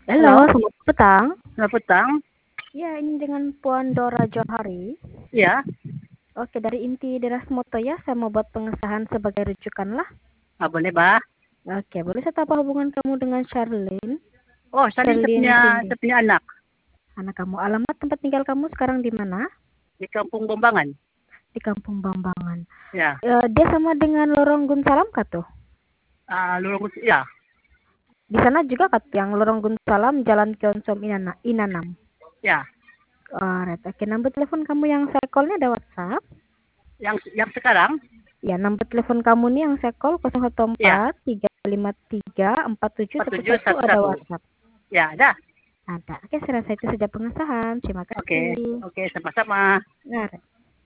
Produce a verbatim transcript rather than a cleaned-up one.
Halo, Halo, selamat petang. selamat petang. Ya, ini dengan Puan Dora Johari. Ya, Oke, dari Inti Deras Moto ya, saya mau buat pengesahan sebagai rujukan lah. ah, boleh, Bah. Oke, boleh saya tahu apa hubungan kamu dengan Charlene? Oh, Sani saya Charlene punya, Cindy. saya punya anak Anak kamu, alamat tempat tinggal kamu sekarang di mana? di Kampung Bombangan. Di Kampung Bambangan. Ya, E, dia sama dengan Lorong Gunsalam kah tuh? ah, lurus, ya, Di sana juga kah tuh, yang Lorong Gunsalam, Jalan Kionsom Inana, Inanam. ya. Oh, right. Oke, nomor telepon kamu yang saya call-nya ada WhatsApp? Yang yang sekarang, Ya, nomor telepon kamu nih yang saya call nol satu ya, empat tiga lima tiga empat tujuh empat satu tujuh satu satu ada satu. WhatsApp. Ya, ada. Ada. Oke, saya rasa itu saja pengesahan. Terima Oke, kasih. oke, sama-sama. Nah,